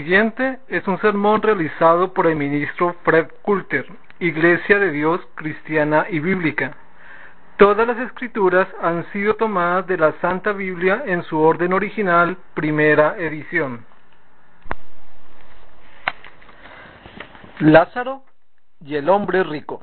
siguiente es un sermón realizado por el ministro Fred Coulter, Iglesia de Dios Cristiana y Bíblica. Todas las escrituras han sido tomadas de la Santa Biblia en su orden original, primera edición. Lázaro y el hombre rico.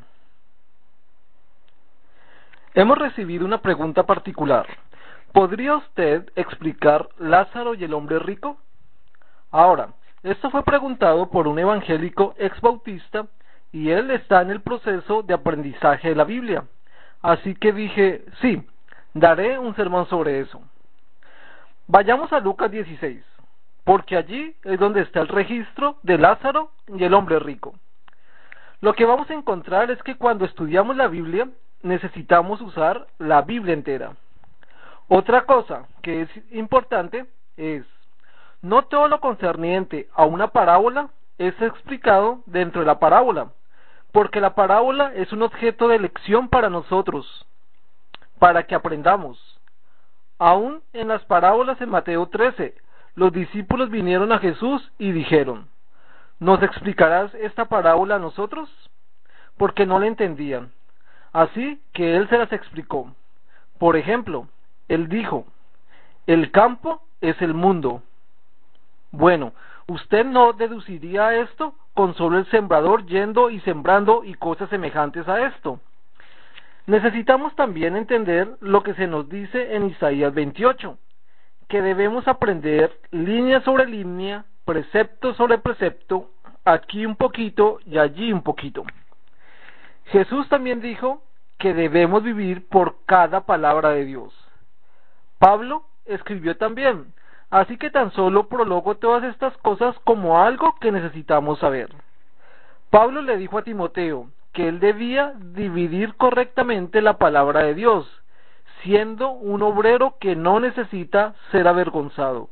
Hemos recibido una pregunta particular. ¿Podría usted explicar Lázaro y el hombre rico? Ahora, esto fue preguntado por un evangélico exbautista y él está en el proceso de aprendizaje de la Biblia. Así que dije, sí, daré un sermón sobre eso. Vayamos a Lucas 16, porque allí es donde está el registro de Lázaro y el hombre rico. Lo que vamos a encontrar es que cuando estudiamos la Biblia, necesitamos usar la Biblia entera. Otra cosa que es importante es, no todo lo concerniente a una parábola es explicado dentro de la parábola, porque la parábola es un objeto de lección para nosotros, para que aprendamos. Aún en las parábolas en Mateo 13, los discípulos vinieron a Jesús y dijeron, ¿nos explicarás esta parábola a nosotros? Porque no la entendían. Así que él se las explicó. Por ejemplo, él dijo, el campo es el mundo. Bueno, usted no deduciría esto con solo el sembrador yendo y sembrando y cosas semejantes a esto. Necesitamos también entender lo que se nos dice en Isaías 28, que debemos aprender línea sobre línea, precepto sobre precepto, aquí un poquito y allí un poquito. Jesús también dijo que debemos vivir por cada palabra de Dios. Pablo escribió también, así que tan solo prologo todas estas cosas como algo que necesitamos saber. Pablo le dijo a Timoteo que él debía dividir correctamente la palabra de Dios, siendo un obrero que no necesita ser avergonzado.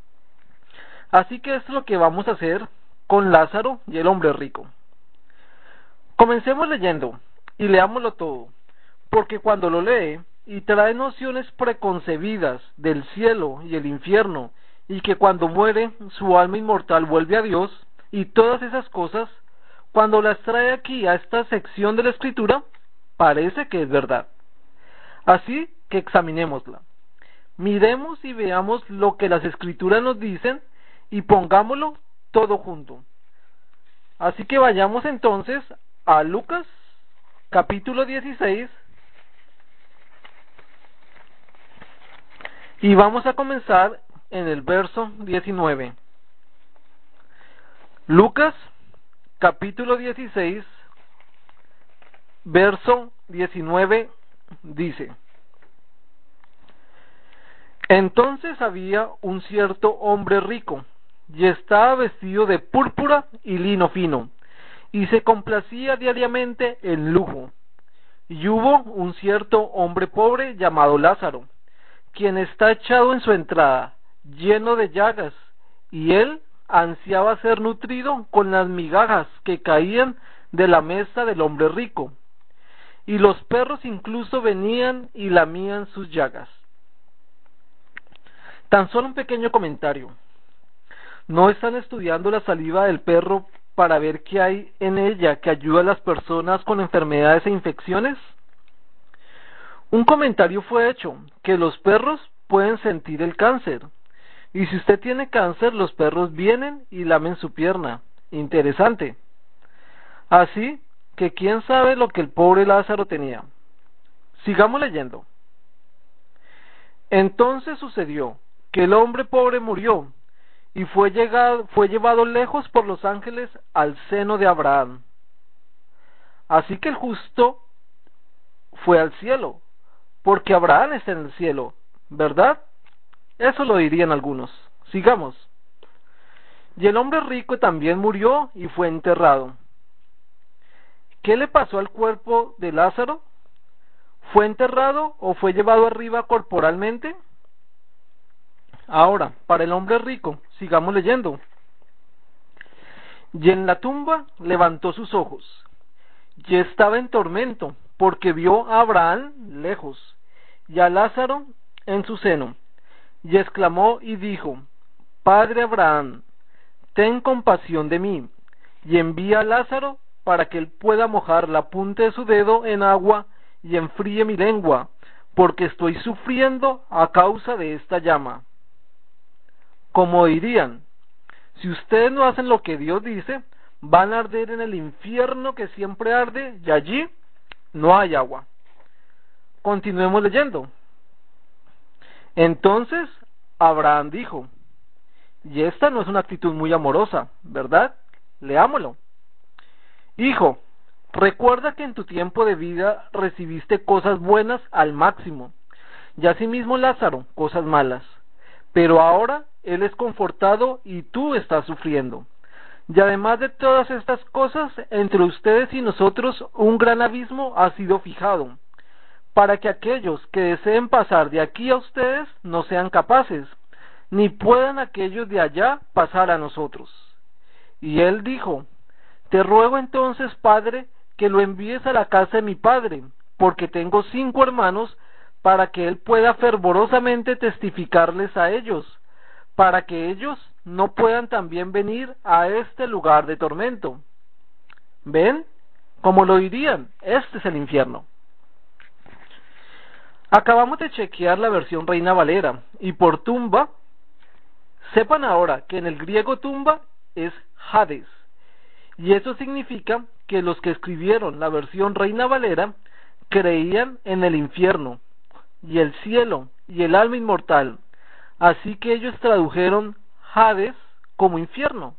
Así que es lo que vamos a hacer con Lázaro y el hombre rico. Comencemos leyendo y leámoslo todo, porque cuando lo lee y trae nociones preconcebidas del cielo y el infierno, y que cuando muere su alma inmortal vuelve a Dios, y todas esas cosas, cuando las trae aquí a esta sección de la Escritura, parece que es verdad. Así que examinémosla. Miremos y veamos lo que las Escrituras nos dicen y pongámoslo todo junto. Así que vayamos entonces a Lucas, capítulo 16, y vamos a comenzar en el verso 19. Lucas, capítulo 16, verso 19, dice: Entonces había un cierto hombre rico, y estaba vestido de púrpura y lino fino, y se complacía diariamente en lujo. Y hubo un cierto hombre pobre llamado Lázaro, quien está echado en su entrada, lleno de llagas, y él ansiaba ser nutrido con las migajas que caían de la mesa del hombre rico, y los perros incluso venían y lamían sus llagas. Tan solo un pequeño comentario. ¿No están estudiando la saliva del perro para ver qué hay en ella que ayuda a las personas con enfermedades e infecciones? Un comentario fue hecho, que los perros pueden sentir el cáncer. Y si usted tiene cáncer, los perros vienen y lamen su pierna. Interesante. Así que quién sabe lo que el pobre Lázaro tenía. Sigamos leyendo. Entonces sucedió que el hombre pobre murió y fue llevado lejos por los ángeles al seno de Abraham. Así que el justo fue al cielo, porque Abraham está en el cielo, ¿verdad? Eso lo dirían algunos. Sigamos. Y el hombre rico también murió y fue enterrado. ¿Qué le pasó al cuerpo de Lázaro? ¿Fue enterrado o fue llevado arriba corporalmente? Ahora, para el hombre rico, sigamos leyendo. Y en la tumba levantó sus ojos, y estaba en tormento, porque vio a Abraham lejos, y a Lázaro en su seno, y exclamó y dijo: Padre Abraham, ten compasión de mí, y envía a Lázaro para que él pueda mojar la punta de su dedo en agua y enfríe mi lengua, porque estoy sufriendo a causa de esta llama. Como dirían, si ustedes no hacen lo que Dios dice, van a arder en el infierno que siempre arde, y allí no hay agua. Continuemos leyendo. Entonces Abraham dijo, y esta no es una actitud muy amorosa, ¿verdad? Leámoslo. Hijo, recuerda que en tu tiempo de vida recibiste cosas buenas al máximo, y asimismo Lázaro, cosas malas. Pero ahora él es confortado y tú estás sufriendo. Y además de todas estas cosas, entre ustedes y nosotros un gran abismo ha sido fijado, para que aquellos que deseen pasar de aquí a ustedes no sean capaces, ni puedan aquellos de allá pasar a nosotros. Y él dijo, te ruego entonces, Padre, que lo envíes a la casa de mi padre, porque tengo 5 hermanos, para que él pueda fervorosamente testificarles a ellos, para que ellos no puedan también venir a este lugar de tormento. ¿Ven? Como lo dirían, este es el infierno. Acabamos de chequear la versión Reina Valera, y por tumba, sepan ahora que en el griego tumba es Hades, y eso significa que los que escribieron la versión Reina Valera creían en el infierno, y el cielo, y el alma inmortal, así que ellos tradujeron Hades como infierno.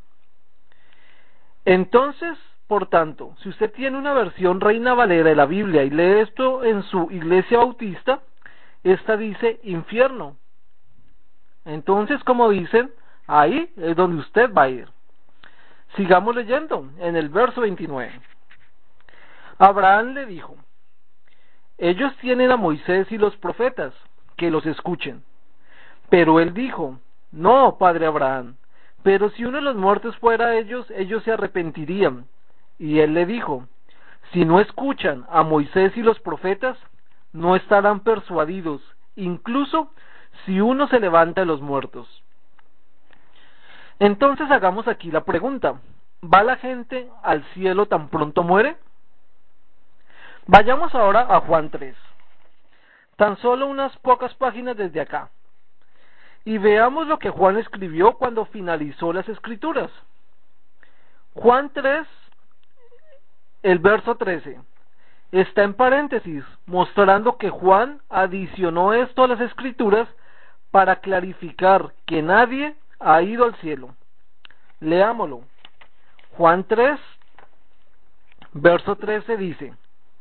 Entonces, por tanto, si usted tiene una versión Reina Valera de la Biblia y lee esto en su iglesia bautista, esta dice infierno. Entonces, como dicen, ahí es donde usted va a ir. Sigamos leyendo en el verso 29. Abraham le dijo, ellos tienen a Moisés y los profetas, que los escuchen. Pero él dijo, no, padre Abraham, pero si uno de los muertos fuera ellos, ellos se arrepentirían. Y él le dijo, si no escuchan a Moisés y los profetas, no estarán persuadidos, incluso si uno se levanta de los muertos. Entonces hagamos aquí la pregunta, ¿va la gente al cielo tan pronto muere? Vayamos ahora a Juan 3, tan solo unas pocas páginas desde acá, y veamos lo que Juan escribió cuando finalizó las escrituras. Juan 3, el verso 13, está en paréntesis, mostrando que Juan adicionó esto a las escrituras para clarificar que nadie ha ido al cielo. Leámoslo. Juan 3, verso 13 dice,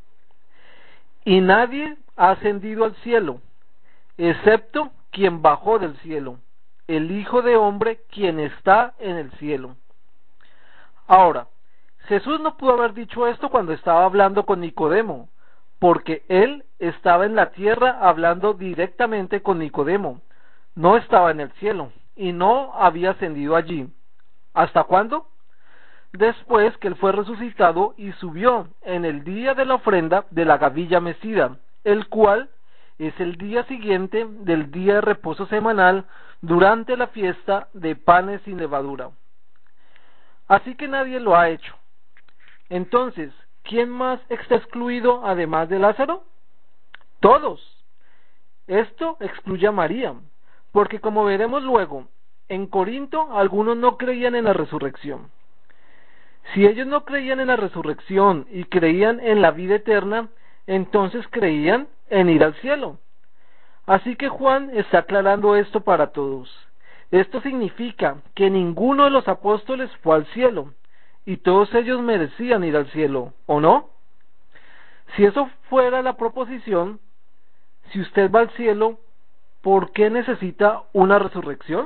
y nadie ha ascendido al cielo, excepto quien bajó del cielo, el Hijo de Hombre, quien está en el cielo. Ahora, Jesús no pudo haber dicho esto cuando estaba hablando con Nicodemo, porque él estaba en la tierra hablando directamente con Nicodemo, no estaba en el cielo, y no había ascendido allí. ¿Hasta cuándo? Después que él fue resucitado y subió en el día de la ofrenda de la gavilla mecida, el cual es el día siguiente del día de reposo semanal durante la fiesta de panes sin levadura. Así que nadie lo ha hecho. Entonces, ¿quién más está excluido además de Lázaro? Todos. Esto excluye a María, porque como veremos luego, en Corinto algunos no creían en la resurrección. Si ellos no creían en la resurrección y creían en la vida eterna, entonces creían en ir al cielo. Así que Juan está aclarando esto para todos. Esto significa que ninguno de los apóstoles fue al cielo, y todos ellos merecían ir al cielo, ¿o no? Si eso fuera la proposición, si usted va al cielo, ¿por qué necesita una resurrección?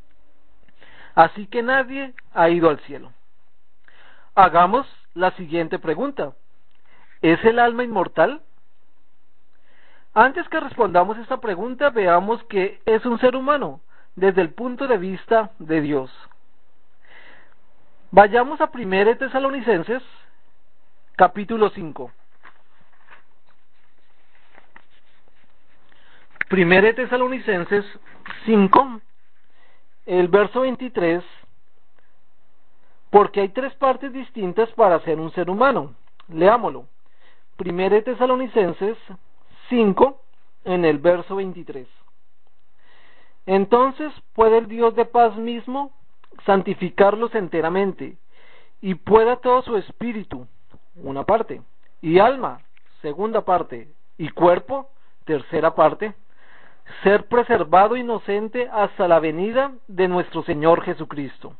Así que nadie ha ido al cielo. Hagamos la siguiente pregunta. ¿Es el alma inmortal? Antes que respondamos esta pregunta, veamos que es un ser humano desde el punto de vista de Dios. Vayamos a 1 Tesalonicenses, capítulo 5. 1 Tesalonicenses 5, el verso 23, porque hay tres partes distintas para ser un ser humano. Leámoslo. Primera de Tesalonicenses 5, en el verso 23. Entonces puede el Dios de paz mismo santificarlos enteramente, y pueda todo su espíritu, una parte, y alma, segunda parte, y cuerpo, tercera parte, ser preservado inocente hasta la venida de nuestro Señor Jesucristo.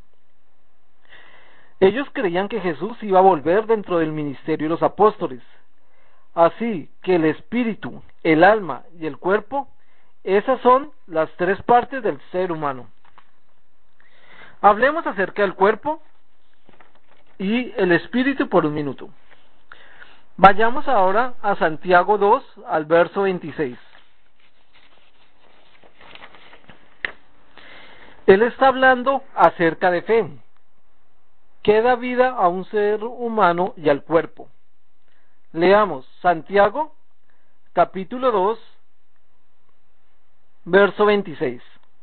Ellos creían que Jesús iba a volver dentro del ministerio de los apóstoles. Así que el espíritu, el alma y el cuerpo, esas son las tres partes del ser humano. Hablemos acerca del cuerpo y el espíritu por un minuto. Vayamos ahora a Santiago 2, al verso 26. Él está hablando acerca de fe, que da vida a un ser humano y al cuerpo. Leamos Santiago, capítulo 2, verso 26.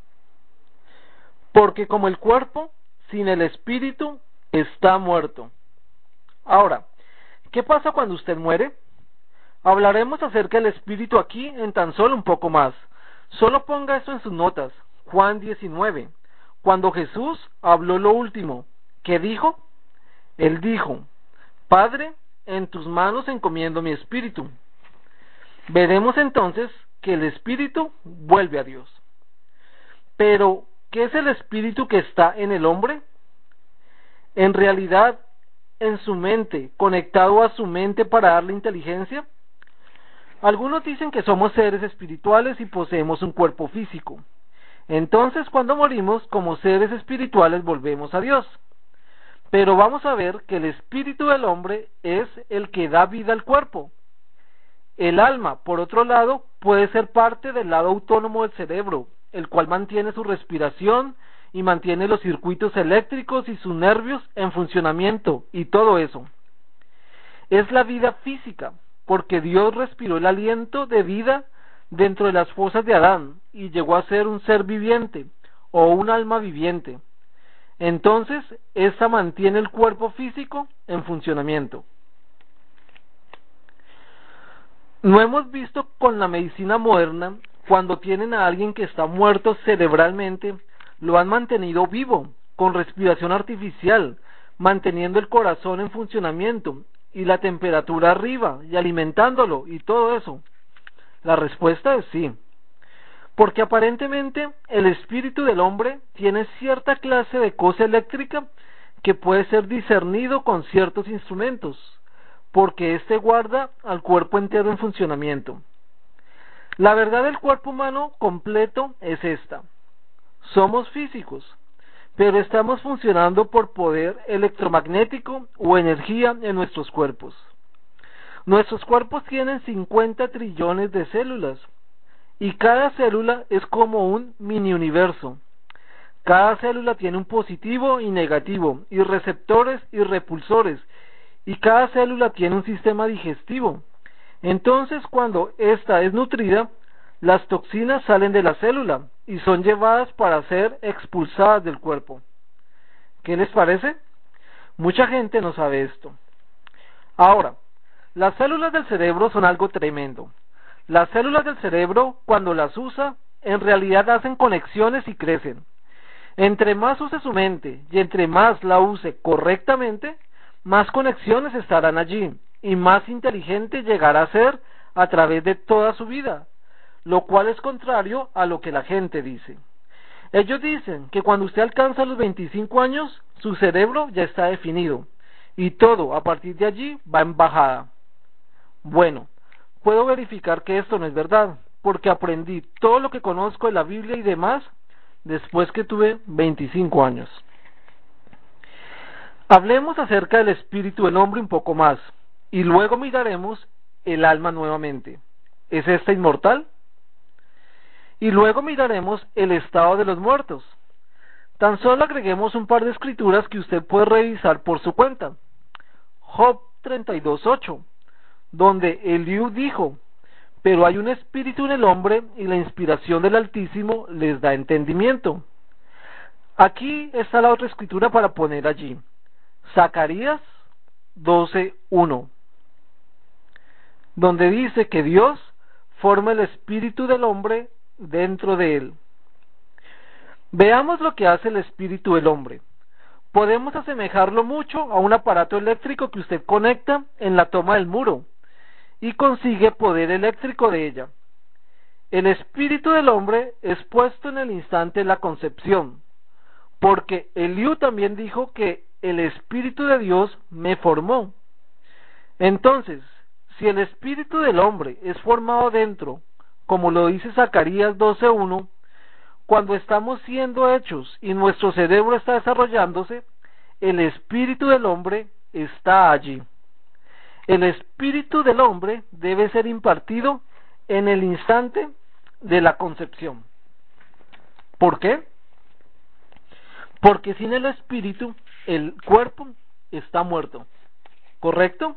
Porque como el cuerpo, sin el espíritu, está muerto. Ahora, ¿qué pasa cuando usted muere? Hablaremos acerca del espíritu aquí en tan solo un poco más. Solo ponga esto en sus notas. Juan 19. Cuando Jesús habló lo último, ¿qué dijo? Él dijo: Padre, en tus manos encomiendo mi espíritu. Veremos entonces que el espíritu vuelve a Dios. Pero, ¿qué es el espíritu que está en el hombre? En realidad, en su mente, conectado a su mente para darle inteligencia. Algunos dicen que somos seres espirituales y poseemos un cuerpo físico. Entonces, cuando morimos, como seres espirituales, volvemos a Dios. Pero vamos a ver que el espíritu del hombre es el que da vida al cuerpo. El alma, por otro lado, puede ser parte del lado autónomo del cerebro, el cual mantiene su respiración y mantiene los circuitos eléctricos y sus nervios en funcionamiento y todo eso. Es la vida física, porque Dios respiró el aliento de vida dentro de las fosas de Adán y llegó a ser un ser viviente o un alma viviente. Entonces, esta mantiene el cuerpo físico en funcionamiento. No hemos visto con la medicina moderna, cuando tienen a alguien que está muerto cerebralmente, lo han mantenido vivo, con respiración artificial, manteniendo el corazón en funcionamiento, y la temperatura arriba, y alimentándolo, y todo eso. La respuesta es sí. Porque aparentemente el espíritu del hombre tiene cierta clase de cosa eléctrica que puede ser discernido con ciertos instrumentos, porque éste guarda al cuerpo entero en funcionamiento. La verdad del cuerpo humano completo es esta: somos físicos, pero estamos funcionando por poder electromagnético o energía en nuestros cuerpos. Nuestros cuerpos tienen 50 trillones de células, y cada célula es como un mini universo. Cada célula tiene un positivo y negativo, y receptores y repulsores, y cada célula tiene un sistema digestivo. Entonces, cuando ésta es nutrida, las toxinas salen de la célula y son llevadas para ser expulsadas del cuerpo. ¿Qué les parece? Mucha gente no sabe esto. Ahora, las células del cerebro son algo tremendo. Las células del cerebro, cuando las usa, en realidad hacen conexiones y crecen. Entre más use su mente y entre más la use correctamente, más conexiones estarán allí y más inteligente llegará a ser a través de toda su vida, lo cual es contrario a lo que la gente dice. Ellos dicen que cuando usted alcanza los 25 años, su cerebro ya está definido y todo a partir de allí va en bajada. Bueno, puedo verificar que esto no es verdad, porque aprendí todo lo que conozco de la Biblia y demás después que tuve 25 años. Hablemos acerca del espíritu del hombre un poco más, y luego miraremos el alma nuevamente. ¿Es esta inmortal? Y luego miraremos el estado de los muertos. Tan solo agreguemos un par de escrituras que usted puede revisar por su cuenta. Job 32:8, donde Eliú dijo: pero hay un espíritu en el hombre y la inspiración del Altísimo les da entendimiento. Aquí está la otra escritura para poner allí. Zacarías 12:1, donde dice que Dios forma el espíritu del hombre dentro de él. Veamos lo que hace el espíritu del hombre. Podemos asemejarlo mucho a un aparato eléctrico que usted conecta en la toma del muro y consigue poder eléctrico de ella. El espíritu del hombre es puesto en el instante de la concepción, porque Eliú también dijo que el espíritu de Dios me formó. Entonces, si el espíritu del hombre es formado dentro, como lo dice Zacarías 12:1, cuando estamos siendo hechos y nuestro cerebro está desarrollándose, el espíritu del hombre está allí. El espíritu del hombre debe ser impartido en el instante de la concepción. ¿Por qué? Porque sin el espíritu, el cuerpo está muerto. ¿Correcto?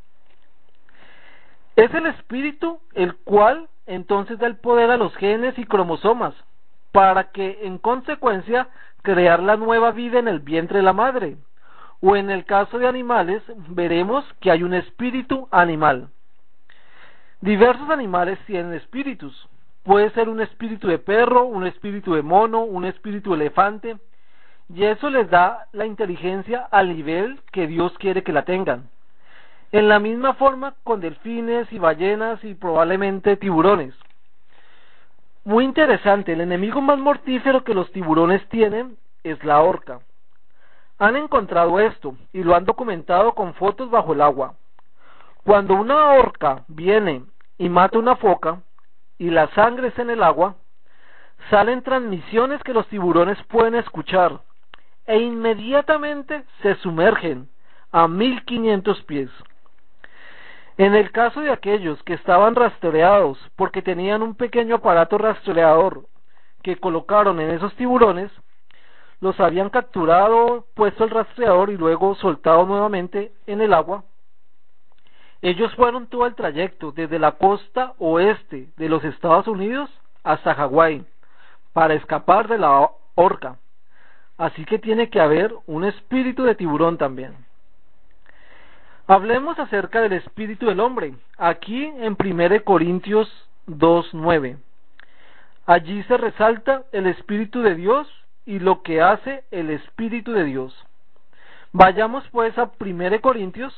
Es el espíritu el cual entonces da el poder a los genes y cromosomas para que en consecuencia crear la nueva vida en el vientre de la madre. O en el caso de animales veremos que hay un espíritu animal. Diversos animales tienen espíritus. Puede ser un espíritu de perro, un espíritu de mono, un espíritu de elefante, y eso les da la inteligencia al nivel que Dios quiere que la tengan. En la misma forma con delfines y ballenas y probablemente tiburones. Muy interesante, el enemigo más mortífero que los tiburones tienen es la orca. Han encontrado esto y lo han documentado con fotos bajo el agua. Cuando una orca viene y mata una foca y la sangre está en el agua, salen transmisiones que los tiburones pueden escuchar e inmediatamente se sumergen a 1500 pies. En el caso de aquellos que estaban rastreados porque tenían un pequeño aparato rastreador que colocaron en esos tiburones, los habían capturado, puesto el rastreador y luego soltado nuevamente en el agua. Ellos fueron todo el trayecto desde la costa oeste de los Estados Unidos hasta Hawái para escapar de la orca. Así que tiene que haber un espíritu de tiburón también. Hablemos acerca del espíritu del hombre, aquí en 1 Corintios 2:9. Allí se resalta el espíritu de Dios y lo que hace el espíritu de Dios. Vayamos pues a 1 Corintios,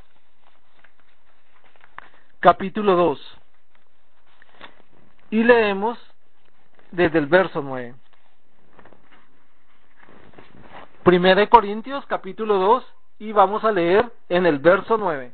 capítulo 2, y leemos desde el verso 9. 1 Corintios, capítulo 2, y vamos a leer en el verso 9.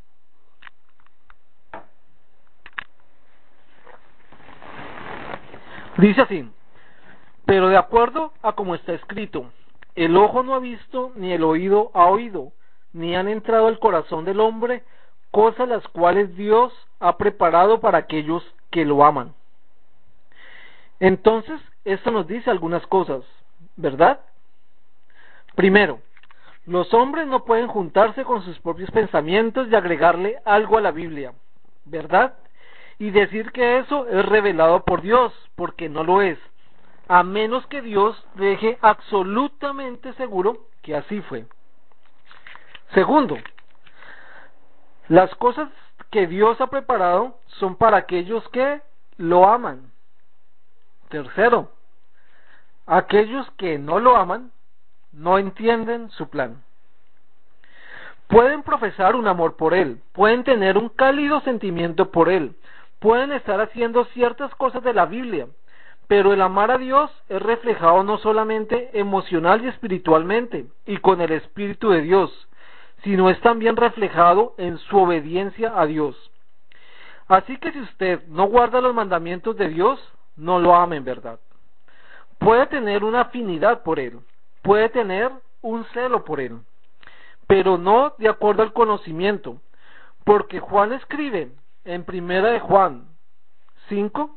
Dice así: pero de acuerdo a como está escrito, el ojo no ha visto, ni el oído ha oído, ni han entrado al corazón del hombre cosas las cuales Dios ha preparado para aquellos que lo aman. Entonces, esto nos dice algunas cosas, ¿verdad? Primero, los hombres no pueden juntarse con sus propios pensamientos y agregarle algo a la Biblia, ¿verdad? Y decir que eso es revelado por Dios, porque no lo es, a menos que Dios deje absolutamente seguro que así fue. Segundo, las cosas que Dios ha preparado son para aquellos que lo aman. Tercero, aquellos que no lo aman no entienden su plan. Pueden profesar un amor por Él, pueden tener un cálido sentimiento por Él, pueden estar haciendo ciertas cosas de la Biblia, pero el amar a Dios es reflejado no solamente emocional y espiritualmente y con el Espíritu de Dios, sino es también reflejado en su obediencia a Dios. Así que si usted no guarda los mandamientos de Dios, no lo ama en verdad. Puede tener una afinidad por Él, puede tener un celo por Él, pero no de acuerdo al conocimiento, porque Juan escribe en 1 de Juan 5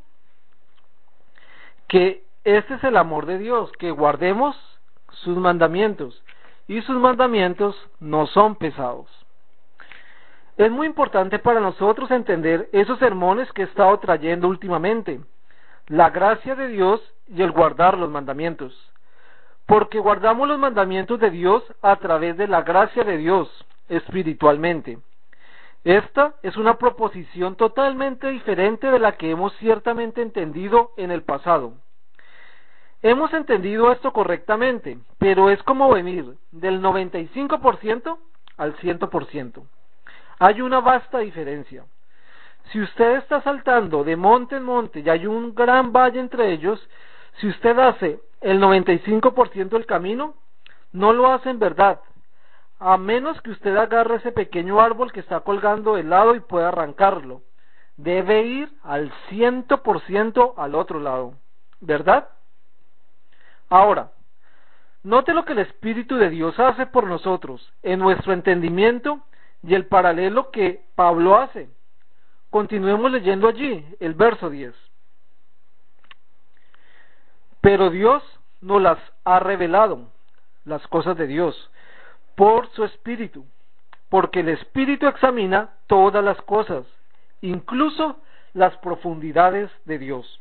que este es el amor de Dios, que guardemos sus mandamientos, y sus mandamientos no son pesados. Es muy importante para nosotros entender esos sermones que he estado trayendo últimamente, la gracia de Dios y el guardar los mandamientos, porque guardamos los mandamientos de Dios a través de la gracia de Dios, espiritualmente. Esta es una proposición totalmente diferente de la que hemos ciertamente entendido en el pasado. Hemos entendido esto correctamente, pero es como venir del 95% al 100%. Hay una vasta diferencia. Si usted está saltando de monte en monte y hay un gran valle entre ellos, si usted hace el 95% del camino, no lo hace en verdad, a menos que usted agarre ese pequeño árbol que está colgando del lado y pueda arrancarlo. Debe ir al 100% al otro lado, ¿verdad? Ahora, note lo que el Espíritu de Dios hace por nosotros, en nuestro entendimiento, y el paralelo que Pablo hace. Continuemos leyendo allí, el verso 10. Pero Dios nos las ha revelado, las cosas de Dios, por su Espíritu, porque el Espíritu examina todas las cosas, incluso las profundidades de Dios.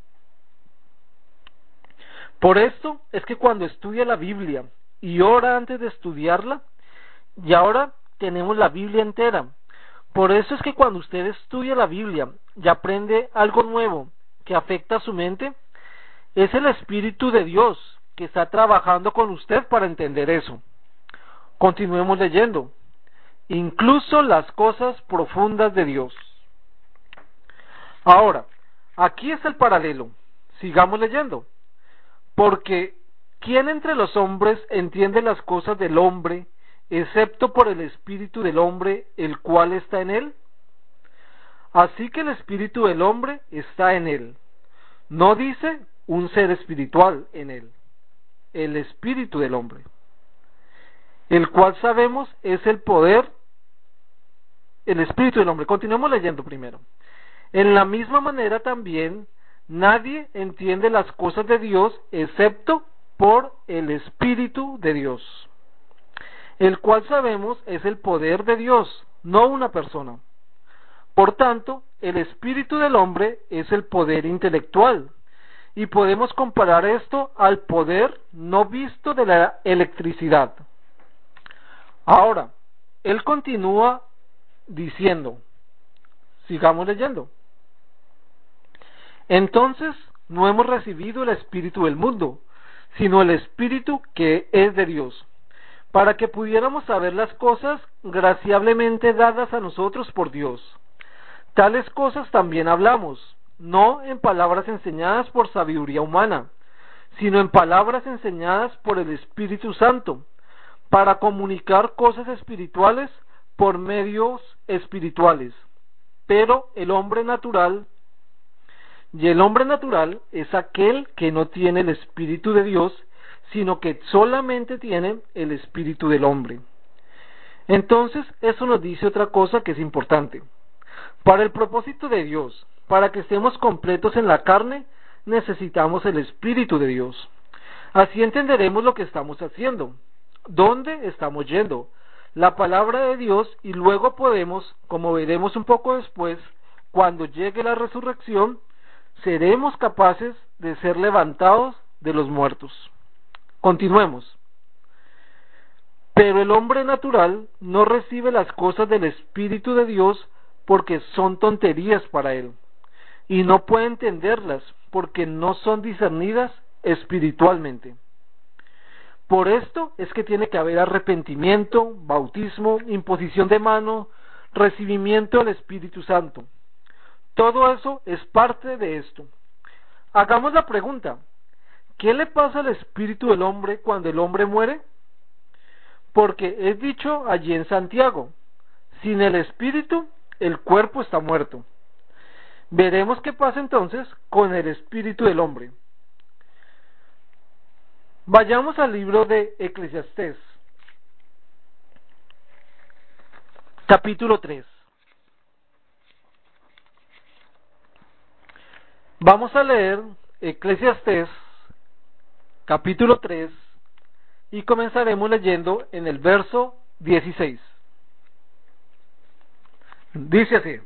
Por esto es que cuando estudia la Biblia y ora antes de estudiarla, y ahora tenemos la Biblia entera. Por eso es que cuando usted estudia la Biblia y aprende algo nuevo que afecta a su mente, es el Espíritu de Dios que está trabajando con usted para entender eso. Continuemos leyendo. Incluso las cosas profundas de Dios. Ahora, aquí está el paralelo. Sigamos leyendo. Porque, ¿quién entre los hombres entiende las cosas del hombre, excepto por el espíritu del hombre, el cual está en él? Así que el espíritu del hombre está en él. No dice un ser espiritual en él, el espíritu del hombre, el cual sabemos es el poder, el espíritu del hombre. Continuemos leyendo primero. En la misma manera también, nadie entiende las cosas de Dios excepto por el Espíritu de Dios, el cual sabemos es el poder de Dios, no una persona. Por tanto, el espíritu del hombre es el poder intelectual, y podemos comparar esto al poder no visto de la electricidad. Ahora, él continúa diciendo, sigamos leyendo. Entonces, no hemos recibido el espíritu del mundo, sino el espíritu que es de Dios, para que pudiéramos saber las cosas graciablemente dadas a nosotros por Dios. Tales cosas también hablamos, no en palabras enseñadas por sabiduría humana, sino en palabras enseñadas por el Espíritu Santo, para comunicar cosas espirituales por medios espirituales. Pero el hombre natural es aquel que no tiene el Espíritu de Dios, sino que solamente tiene el Espíritu del hombre. Entonces, eso nos dice otra cosa que es importante. Para el propósito de Dios, para que estemos completos en la carne, necesitamos el Espíritu de Dios. Así entenderemos lo que estamos haciendo, dónde estamos yendo, la palabra de Dios, y luego podemos, como veremos un poco después, cuando llegue la resurrección, seremos capaces de ser levantados de los muertos. Continuemos. Pero el hombre natural no recibe las cosas del Espíritu de Dios porque son tonterías para él, y no puede entenderlas porque no son discernidas espiritualmente. Por esto es que tiene que haber arrepentimiento, bautismo, imposición de mano, recibimiento del Espíritu Santo. Todo eso es parte de esto. Hagamos la pregunta, ¿qué le pasa al espíritu del hombre cuando el hombre muere? Porque es dicho allí en Santiago, sin el espíritu, el cuerpo está muerto. Veremos qué pasa entonces con el espíritu del hombre. Vayamos al libro de Eclesiastés, capítulo 3. Vamos a leer Eclesiastés, capítulo 3, y comenzaremos leyendo en el verso 16. Dice así: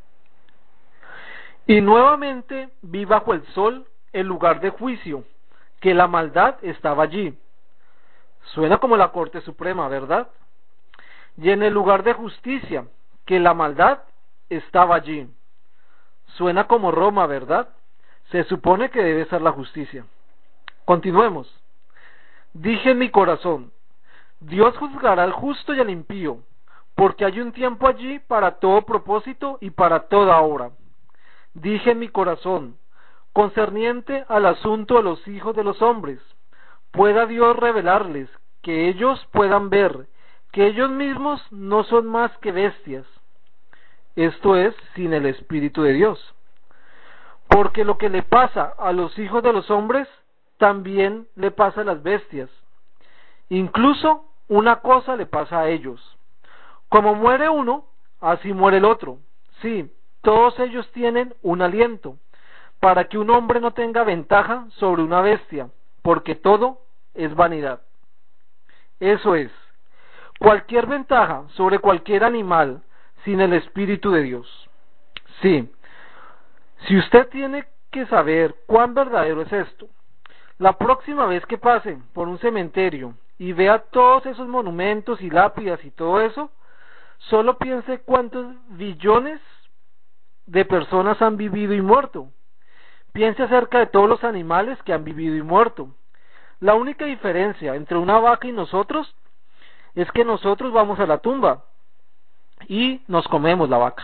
Y nuevamente vi bajo el sol el lugar de juicio, que la maldad estaba allí. Suena como la Corte Suprema, ¿verdad? Y en el lugar de justicia, que la maldad estaba allí. Suena como Roma, ¿verdad? Se supone que debe ser la justicia. Continuemos. Dije en mi corazón, Dios juzgará al justo y al impío, porque hay un tiempo allí para todo propósito y para toda obra. Dije en mi corazón, concerniente al asunto de los hijos de los hombres, pueda Dios revelarles, que ellos puedan ver, que ellos mismos no son más que bestias. Esto es, sin el Espíritu de Dios. Porque lo que le pasa a los hijos de los hombres, también le pasa a las bestias. Incluso una cosa le pasa a ellos. Como muere uno, así muere el otro. Sí, todos ellos tienen un aliento, para que un hombre no tenga ventaja sobre una bestia, porque todo es vanidad. Eso es, cualquier ventaja sobre cualquier animal sin el Espíritu de Dios. Sí, si usted tiene que saber cuán verdadero es esto, la próxima vez que pase por un cementerio y vea todos esos monumentos y lápidas y todo eso, solo piense cuántos billones de personas han vivido y muerto. Piense acerca de todos los animales que han vivido y muerto. La única diferencia entre una vaca y nosotros es que nosotros vamos a la tumba y nos comemos la vaca.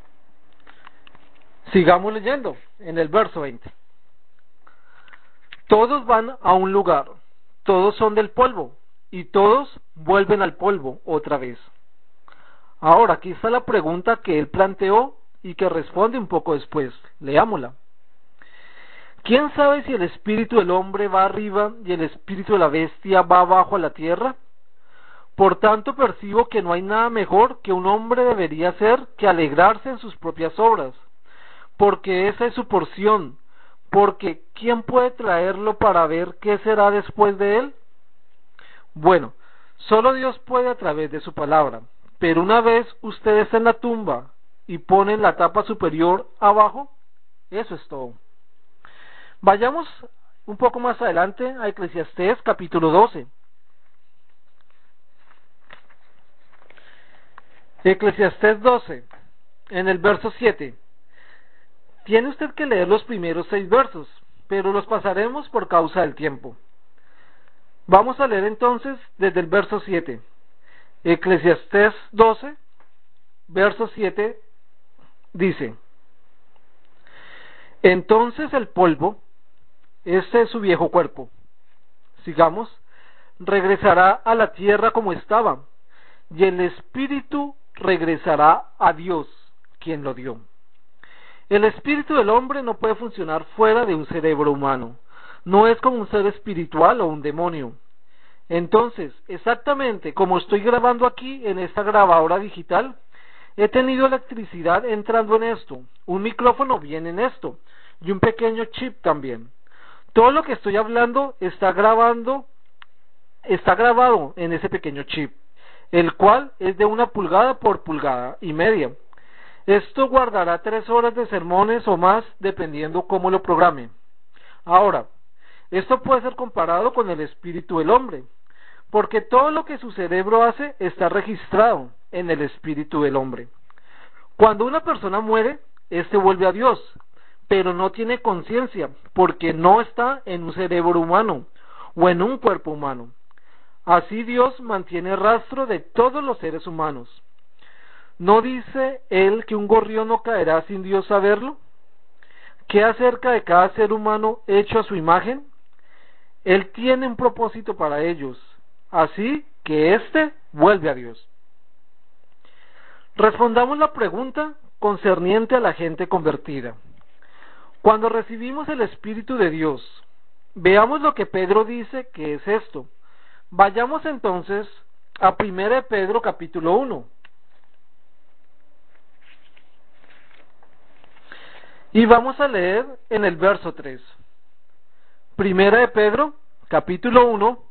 Sigamos leyendo en el verso 20. Todos van a un lugar, todos son del polvo, y todos vuelven al polvo otra vez. Ahora, aquí está la pregunta que él planteó y que responde un poco después. Leámosla. ¿Quién sabe si el espíritu del hombre va arriba y el espíritu de la bestia va abajo a la tierra? Por tanto, percibo que no hay nada mejor que un hombre debería hacer que alegrarse en sus propias obras, porque esa es su porción. Porque ¿quién puede traerlo para ver qué será después de él? Bueno, solo Dios puede a través de su palabra, pero una vez usted está en la tumba y ponen la tapa superior abajo, eso es todo. Vayamos un poco más adelante a Eclesiastés capítulo 12. Eclesiastés 12, en el verso 7. Tiene usted que leer los primeros 6 versos, pero los pasaremos por causa del tiempo. Vamos a leer entonces desde el verso 7. Eclesiastés 12, verso 7, dice: Entonces el polvo, este es su viejo cuerpo, sigamos, regresará a la tierra como estaba, y el espíritu regresará a Dios, quien lo dio. El espíritu del hombre no puede funcionar fuera de un cerebro humano. No es como un ser espiritual o un demonio. Entonces, exactamente como estoy grabando aquí en esta grabadora digital, he tenido electricidad entrando en esto, un micrófono viene en esto, y un pequeño chip también. Todo lo que estoy hablando está grabado en ese pequeño chip, el cual es de 1 pulgada por 1,5 pulgadas. Esto guardará 3 horas de sermones o más, dependiendo cómo lo programe. Ahora, esto puede ser comparado con el espíritu del hombre, porque todo lo que su cerebro hace está registrado en el espíritu del hombre. Cuando una persona muere, éste vuelve a Dios, pero no tiene conciencia, porque no está en un cerebro humano o en un cuerpo humano. Así Dios mantiene rastro de todos los seres humanos. ¿No dice él que un gorrión no caerá sin Dios saberlo? ¿Qué acerca de cada ser humano hecho a su imagen? Él tiene un propósito para ellos, así que éste vuelve a Dios. Respondamos la pregunta concerniente a la gente convertida. Cuando recibimos el Espíritu de Dios, veamos lo que Pedro dice que es esto. Vayamos entonces a 1 Pedro capítulo 1. Y vamos a leer en el verso 3. 1 Pedro, capítulo 1.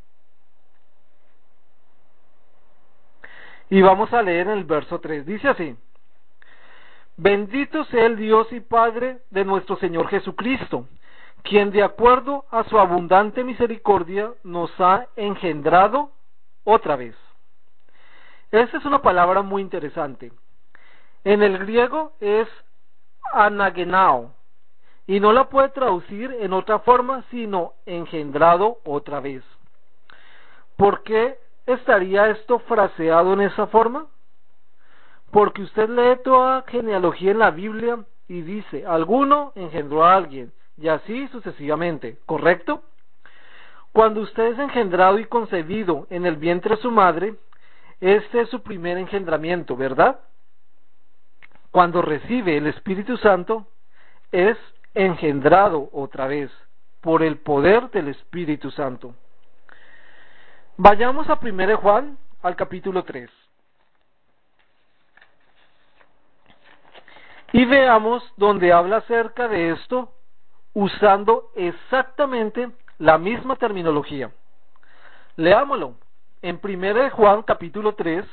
Y vamos a leer en el verso 3. Dice así: Bendito sea el Dios y Padre de nuestro Señor Jesucristo, quien de acuerdo a su abundante misericordia nos ha engendrado otra vez. Esta es una palabra muy interesante. En el griego es anagenao, y no la puede traducir en otra forma sino engendrado otra vez. ¿Por qué estaría esto fraseado en esa forma? Porque usted lee toda genealogía en la Biblia y dice, alguno engendró a alguien, y así sucesivamente, ¿correcto? Cuando usted es engendrado y concebido en el vientre de su madre, este es su primer engendramiento, ¿verdad? Cuando recibe el Espíritu Santo, es engendrado otra vez por el poder del Espíritu Santo. Vayamos a 1 Juan, al capítulo 3. Y veamos donde habla acerca de esto, usando exactamente la misma terminología. Leámoslo en 1 Juan, capítulo 3,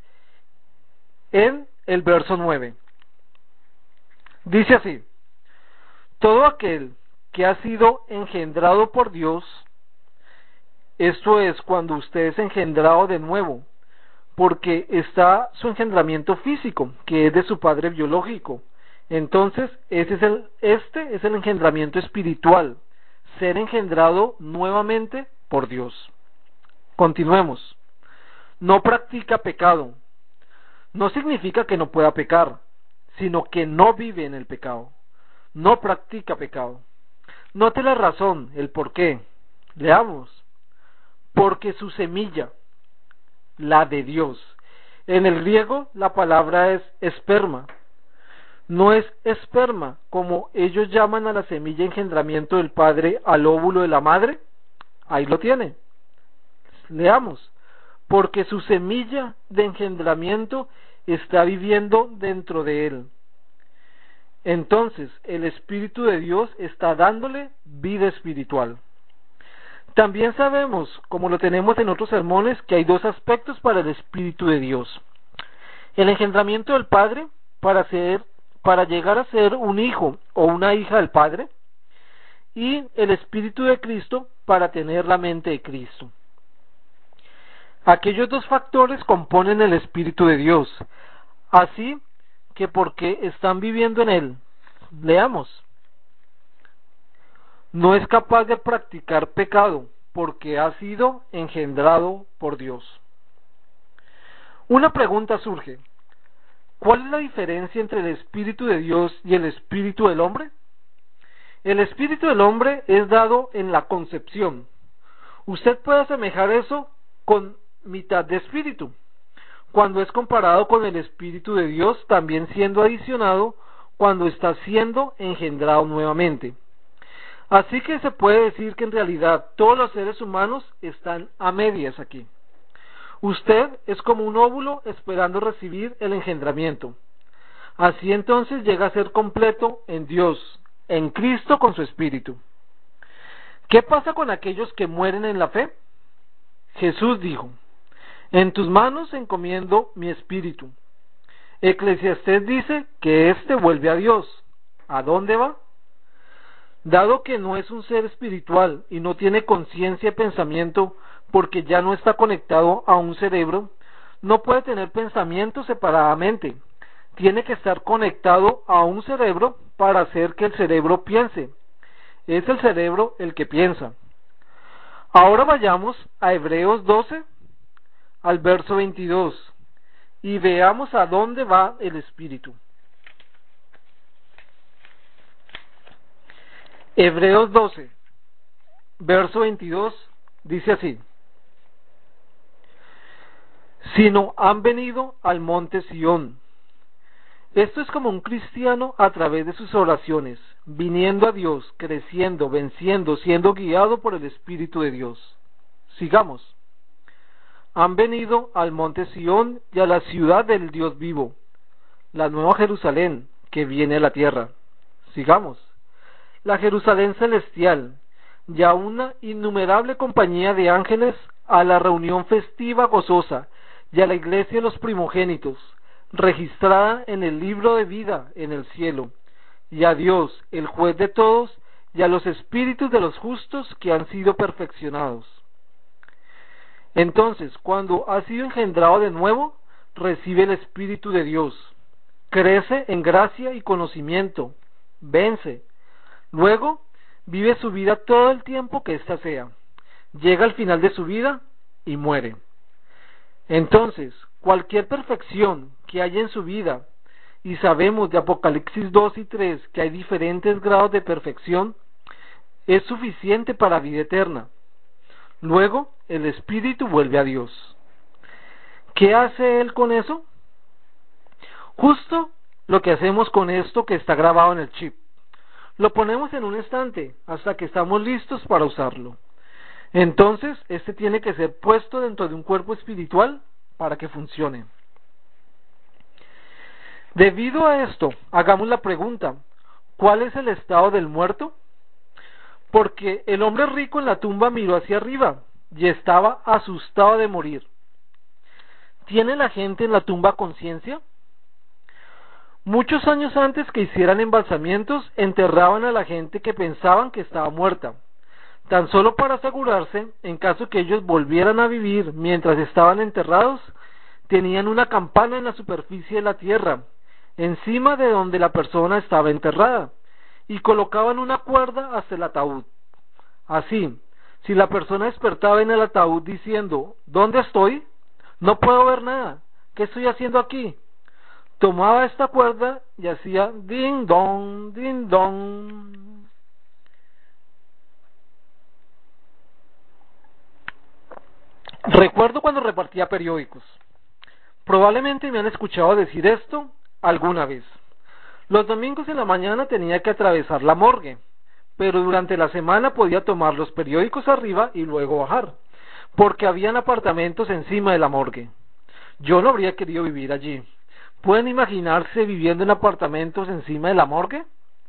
en el verso 9. Dice así: todo aquel que ha sido engendrado por Dios, esto es, cuando usted es engendrado de nuevo, porque está su engendramiento físico, que es de su padre biológico. Entonces, este es el engendramiento espiritual, ser engendrado nuevamente por Dios. Continuemos. No practica pecado. No significa que no pueda pecar, sino que no vive en el pecado. No practica pecado. Note la razón, el por qué. Leamos. Porque su semilla, la de Dios. En el griego la palabra es esperma. No es esperma como ellos llaman a la semilla engendramiento del padre al óvulo de la madre. Ahí lo tiene. Leamos. Porque su semilla de engendramiento está viviendo dentro de él. Entonces el Espíritu de Dios está dándole vida espiritual. También sabemos, como lo tenemos en otros sermones, que hay dos aspectos para el Espíritu de Dios. El engendramiento del Padre para llegar a ser un hijo o una hija del Padre, y el Espíritu de Cristo para tener la mente de Cristo. Aquellos dos factores componen el Espíritu de Dios, así que porque están viviendo en él. Leamos. No es capaz de practicar pecado porque ha sido engendrado por Dios. Una pregunta surge: ¿cuál es la diferencia entre el Espíritu de Dios y el Espíritu del hombre? El Espíritu del hombre es dado en la concepción. Usted puede asemejar eso con mitad de espíritu, cuando es comparado con el Espíritu de Dios, también siendo adicionado cuando está siendo engendrado nuevamente. Así que se puede decir que en realidad todos los seres humanos están a medias aquí. Usted es como un óvulo esperando recibir el engendramiento. Así entonces llega a ser completo en Dios, en Cristo con su Espíritu. ¿Qué pasa con aquellos que mueren en la fe? Jesús dijo: en tus manos encomiendo mi espíritu. Eclesiastés dice que éste vuelve a Dios. ¿A dónde va? Dado que no es un ser espiritual y no tiene conciencia y pensamiento porque ya no está conectado a un cerebro, no puede tener pensamiento separadamente. Tiene que estar conectado a un cerebro para hacer que el cerebro piense. Es el cerebro el que piensa. Ahora vayamos a Hebreos 12, al verso 22, y veamos a dónde va el Espíritu. Hebreos 12, verso 22, dice así: sino han venido al monte Sión. Esto es como un cristiano a través de sus oraciones, viniendo a Dios, creciendo, venciendo, siendo guiado por el Espíritu de Dios. Sigamos. Han venido al monte Sión y a la ciudad del Dios vivo, la nueva Jerusalén que viene a la tierra. Sigamos. La Jerusalén celestial, y a una innumerable compañía de ángeles, a la reunión festiva gozosa, y a la iglesia de los primogénitos, registrada en el libro de vida en el cielo, y a Dios, el juez de todos, y a los espíritus de los justos que han sido perfeccionados. Entonces, cuando ha sido engendrado de nuevo, recibe el Espíritu de Dios, crece en gracia y conocimiento, vence. Luego, vive su vida todo el tiempo que ésta sea. Llega al final de su vida y muere. Entonces, cualquier perfección que haya en su vida, y sabemos de Apocalipsis 2 y 3 que hay diferentes grados de perfección, es suficiente para vida eterna. Luego, el espíritu vuelve a Dios. ¿Qué hace él con eso? Justo lo que hacemos con esto que está grabado en el chip. Lo ponemos en un estante hasta que estamos listos para usarlo. Entonces, este tiene que ser puesto dentro de un cuerpo espiritual para que funcione. Debido a esto, hagamos la pregunta, ¿cuál es el estado del muerto? Porque el hombre rico en la tumba miró hacia arriba y estaba asustado de morir. ¿Tiene la gente en la tumba conciencia? Muchos años antes que hicieran embalsamientos, enterraban a la gente que pensaban que estaba muerta, tan solo para asegurarse, en caso que ellos volvieran a vivir mientras estaban enterrados, tenían una campana en la superficie de la tierra, encima de donde la persona estaba enterrada, y colocaban una cuerda hasta el ataúd. Así, si la persona despertaba en el ataúd diciendo, ¿dónde estoy? No puedo ver nada. ¿Qué estoy haciendo aquí? Tomaba esta cuerda y hacía ding dong, ding dong. Recuerdo cuando repartía periódicos. Probablemente me han escuchado decir esto alguna vez. Los domingos en la mañana tenía que atravesar la morgue, pero durante la semana podía tomar los periódicos arriba y luego bajar, porque habían apartamentos encima de la morgue. Yo no habría querido vivir allí. ¿Pueden imaginarse viviendo en apartamentos encima de la morgue?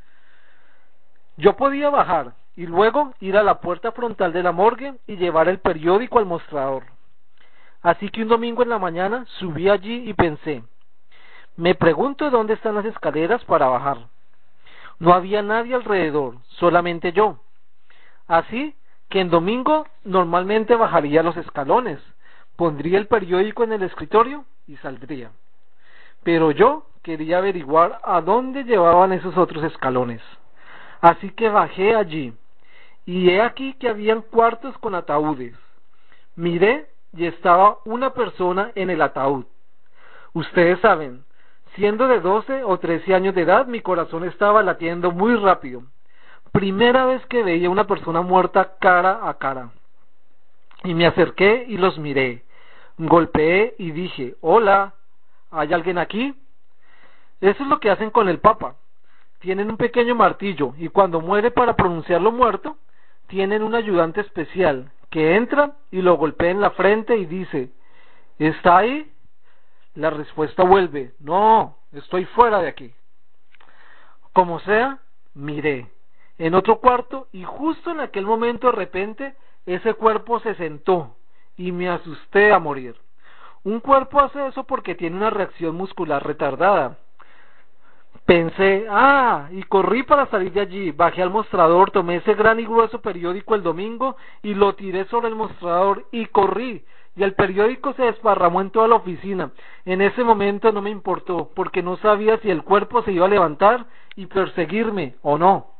Yo podía bajar y luego ir a la puerta frontal de la morgue y llevar el periódico al mostrador. Así que un domingo en la mañana subí allí y pensé, me pregunto dónde están las escaleras para bajar. No había nadie alrededor, solamente yo. Así que en domingo normalmente bajaría los escalones, pondría el periódico en el escritorio y saldría. Pero yo quería averiguar a dónde llevaban esos otros escalones. Así que bajé allí, y he aquí que habían cuartos con ataúdes. Miré y estaba una persona en el ataúd. Ustedes saben, siendo de 12 o 13 años de edad, mi corazón estaba latiendo muy rápido. Primera vez que veía una persona muerta cara a cara. Y me acerqué y los miré. Golpeé y dije, hola, ¿hay alguien aquí? Eso es lo que hacen con el Papa. Tienen un pequeño martillo y cuando muere para pronunciarlo muerto, tienen un ayudante especial que entra y lo golpea en la frente y dice, ¿está ahí? La respuesta vuelve, no, estoy fuera de aquí. Como sea, miré en otro cuarto y justo en aquel momento de repente ese cuerpo se sentó y me asusté a morir. Un cuerpo hace eso porque tiene una reacción muscular retardada. Pensé, y corrí para salir de allí, bajé al mostrador, tomé ese gran y grueso periódico el domingo y lo tiré sobre el mostrador y corrí, y el periódico se desparramó en toda la oficina. En ese momento no me importó, porque no sabía si el cuerpo se iba a levantar y perseguirme o no.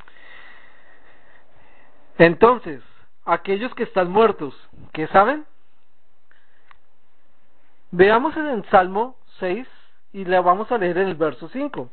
Entonces, aquellos que están muertos, ¿qué saben? Veamos en el Salmo 6 y le vamos a leer en el verso 5.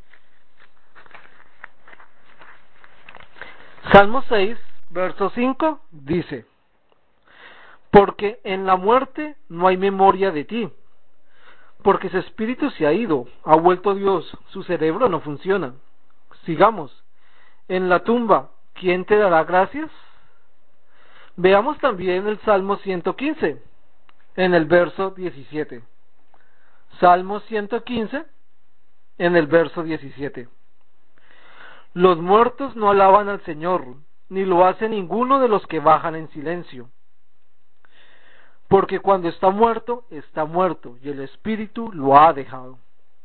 Salmo 6, verso 5, dice, porque en la muerte no hay memoria de ti, porque su espíritu se ha ido, ha vuelto Dios, su cerebro no funciona. Sigamos, en la tumba, ¿quién te dará gracias? Veamos también el Salmo 115, en el verso 17. Salmo 115, en el verso 17. Los muertos no alaban al Señor, ni lo hace ninguno de los que bajan en silencio. Porque cuando está muerto, y el espíritu lo ha dejado.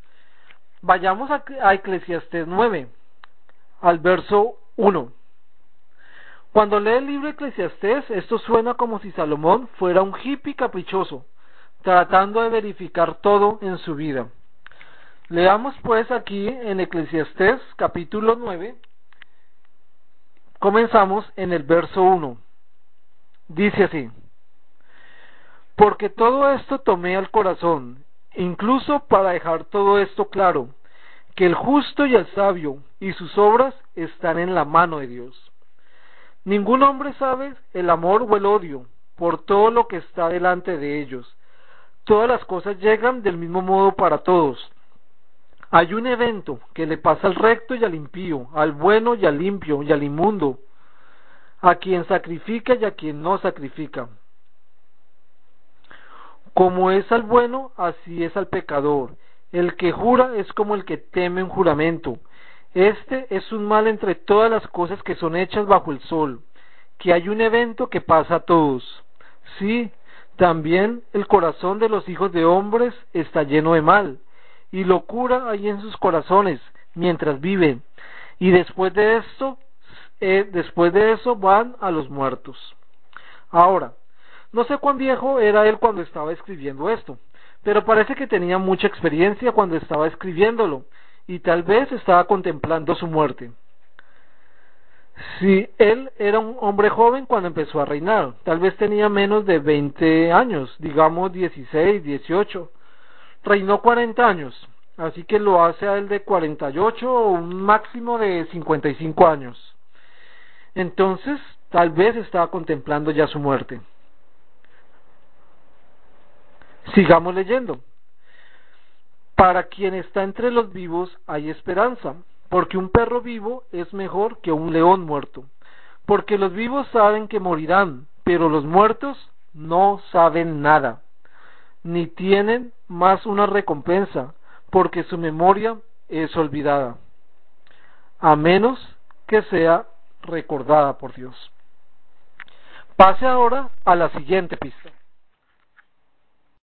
Vayamos a Eclesiastés 9, al verso 1. Cuando lee el libro Eclesiastés, esto suena como si Salomón fuera un hippie caprichoso, tratando de verificar todo en su vida. Leamos pues aquí en Eclesiastés capítulo 9, comenzamos en el verso 1. Dice así: porque todo esto tomé al corazón, incluso para dejar todo esto claro, que el justo y el sabio y sus obras están en la mano de Dios. Ningún hombre sabe el amor o el odio por todo lo que está delante de ellos. Todas las cosas llegan del mismo modo para todos. Hay un evento que le pasa al recto y al impío, al bueno y al limpio y al inmundo, a quien sacrifica y a quien no sacrifica. Como es al bueno, así es al pecador. El que jura es como el que teme un juramento. Este es un mal entre todas las cosas que son hechas bajo el sol, que hay un evento que pasa a todos. Sí, también el corazón de los hijos de hombres está lleno de mal, y locura hay en sus corazones mientras viven, y después de eso van a los muertos. Ahora, no sé cuán viejo era él cuando estaba escribiendo esto, pero parece que tenía mucha experiencia cuando estaba escribiéndolo, y tal vez estaba contemplando su muerte. Si él era un hombre joven cuando empezó a reinar, tal vez tenía menos de 20 años, digamos 16, 18. Reinó 40 años, así que lo hace a él de 48 o un máximo de 55 años. Entonces, tal vez estaba contemplando ya su muerte. Sigamos leyendo. Para quien está entre los vivos hay esperanza, porque un perro vivo es mejor que un león muerto. Porque los vivos saben que morirán, pero los muertos no saben nada, ni tienen más una recompensa, porque su memoria es olvidada, a menos que sea recordada por Dios. Pase ahora a la siguiente pista.